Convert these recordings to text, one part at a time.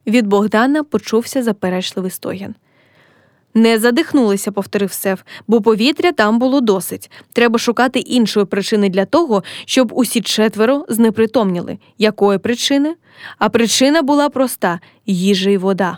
Від Богдана почувся заперечливий стогін. «Не задихнулися», – повторив Сев, – «бо повітря там було досить. Треба шукати іншої причини для того, щоб усі четверо знепритомніли». Якої причини? А причина була проста – їжа й вода.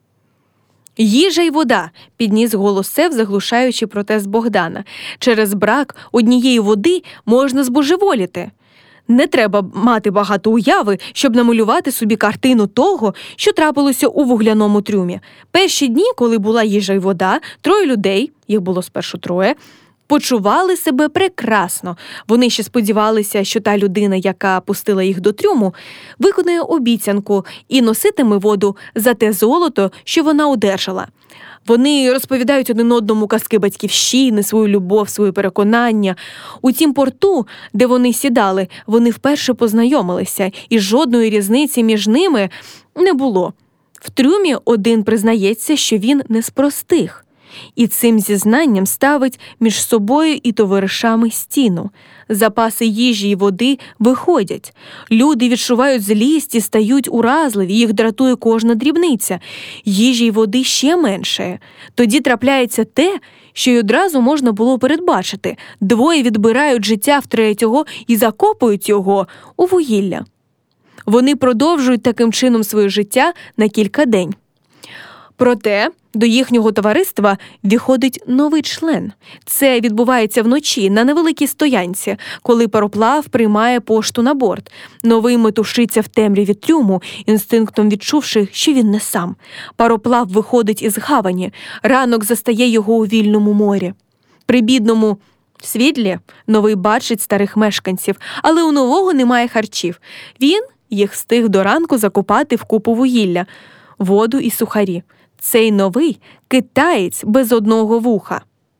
«Їжа й вода», – підніс голос Сев, заглушаючи протест Богдана. «Через брак однієї води можна збожеволіти. Не треба мати багато уяви, щоб намалювати собі картину того, що трапилося у вугляному трюмі. Перші дні, коли була їжа й вода, 3 людей, їх було спершу 3, почували себе прекрасно. Вони ще сподівалися, що та людина, яка пустила їх до трюму, виконає обіцянку і носитиме воду за те золото, що вона одержала. Вони розповідають один одному казки батьківщини, свою любов, свої переконання. У тім порту, де вони сідали, вони вперше познайомилися, і жодної різниці між ними не було. В трюмі один признається, що він не з простих. І цим зізнанням ставить між собою і товаришами стіну. Запаси їжі й води виходять. Люди відчувають злість і стають уразливі, їх дратує кожна дрібниця. Їжі й води ще менше. Тоді трапляється те, що й одразу можна було передбачити. 2 відбирають життя в 3-го і закопують його у вугілля. Вони продовжують таким чином своє життя на кілька день. Проте до їхнього товариства виходить новий член. Це відбувається вночі на невеликій стоянці, коли пароплав приймає пошту на борт. Новий метушиться в темряві трюму, інстинктом відчувши, що він не сам. Пароплав виходить із гавані, ранок застає його у вільному морі. При бідному світлі новий бачить старих мешканців, але у нового немає харчів. Він їх встиг до ранку закопати в купу вугілля, воду і сухарі. Цей новий – китаєць без одного вуха.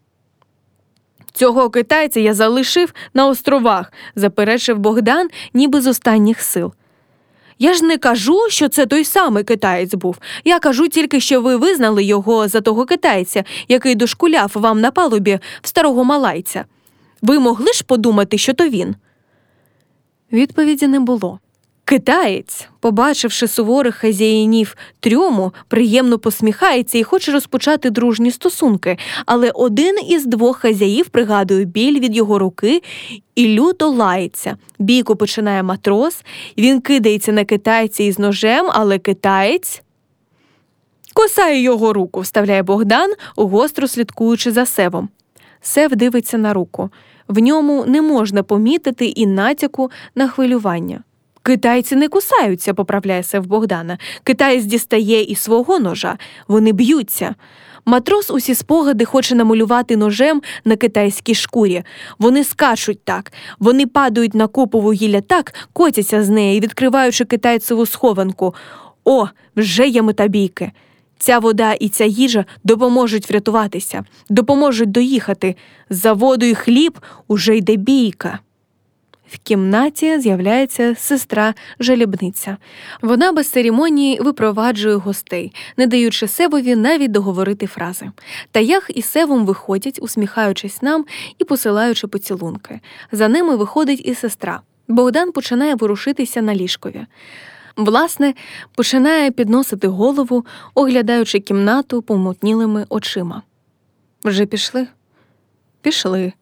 «Цього китайця я залишив на островах», – заперечив Богдан, ніби з останніх сил. «Я ж не кажу, що це той самий китаєць був. Я кажу тільки, що ви визнали його за того китайця, який дошкуляв вам на палубі в старого малайця. Ви могли ж подумати, що то він?» Відповіді не було. Китаєць, побачивши суворих хазяїнів трюму, приємно посміхається і хоче розпочати дружні стосунки, але один із 2 хазяїв пригадує біль від його руки і люто лається. Бійку починає матрос, він кидається на китайця із ножем, але китаєць кусає його руку, вставляє Богдан, гостро слідкуючи за Севом. Сев дивиться на руку. В ньому не можна помітити і натяку на хвилювання. «Китайці не кусаються», – поправляє Сев Богдана. «Китаєць дістає і свого ножа. Вони б'ються». Матрос усі спогади хоче намалювати ножем на китайській шкурі. Вони скачуть так. Вони падають на купу вугілля так, котяться з неї, відкриваючи китайцеву схованку. О, вже є мета бійки. Ця вода і ця їжа допоможуть врятуватися, допоможуть доїхати. За воду і хліб уже йде бійка. В кімнаті з'являється сестра-жалібниця. Вона без церемонії випроваджує гостей, не даючи Севові навіть договорити фрази. Таях і Севом виходять, усміхаючись нам і посилаючи поцілунки. За ними виходить і сестра. Богдан починає ворушитися на ліжкові. Власне, починає підносити голову, оглядаючи кімнату помутнілими очима. «Вже пішли?» «Пішли».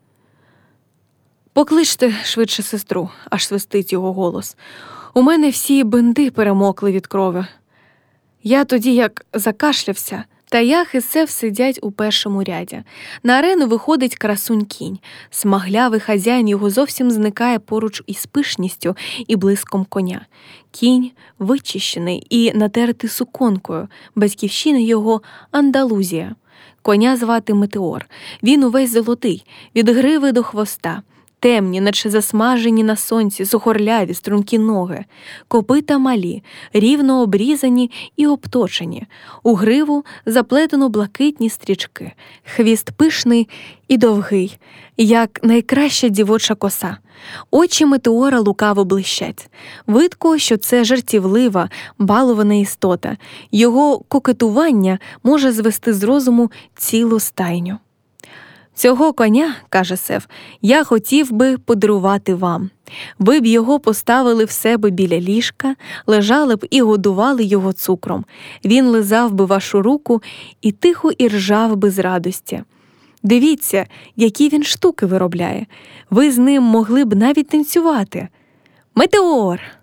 «Покличте швидше сестру», – аж свистить його голос. «У мене всі бинти перемокли від крові». Я тоді як закашлявся, Таях і Сев сидять у першому ряді. На арену виходить красунь-кінь. Смаглявий хазяїн його зовсім зникає поруч із пишністю і блиском коня. Кінь вичищений і натертий суконкою. Батьківщина його – Андалузія. Коня звати Метеор. Він увесь золотий, від гриви до хвоста. Темні, наче засмажені на сонці, сухорляві, стрункі ноги. Копита малі, рівно обрізані і обточені. У гриву заплетено блакитні стрічки. Хвіст пишний і довгий, як найкраща дівоча коса. Очі Метеора лукаво блищать. Видко, що це жартівлива, балована істота. Його кокетування може звести з розуму цілу стайню. «Цього коня, – каже Сев, – я хотів би подарувати вам. Ви б його поставили в себе біля ліжка, лежали б і годували його цукром. Він лизав би вашу руку і тихо іржав би з радості. Дивіться, які він штуки виробляє. Ви з ним могли б навіть танцювати. Метеор!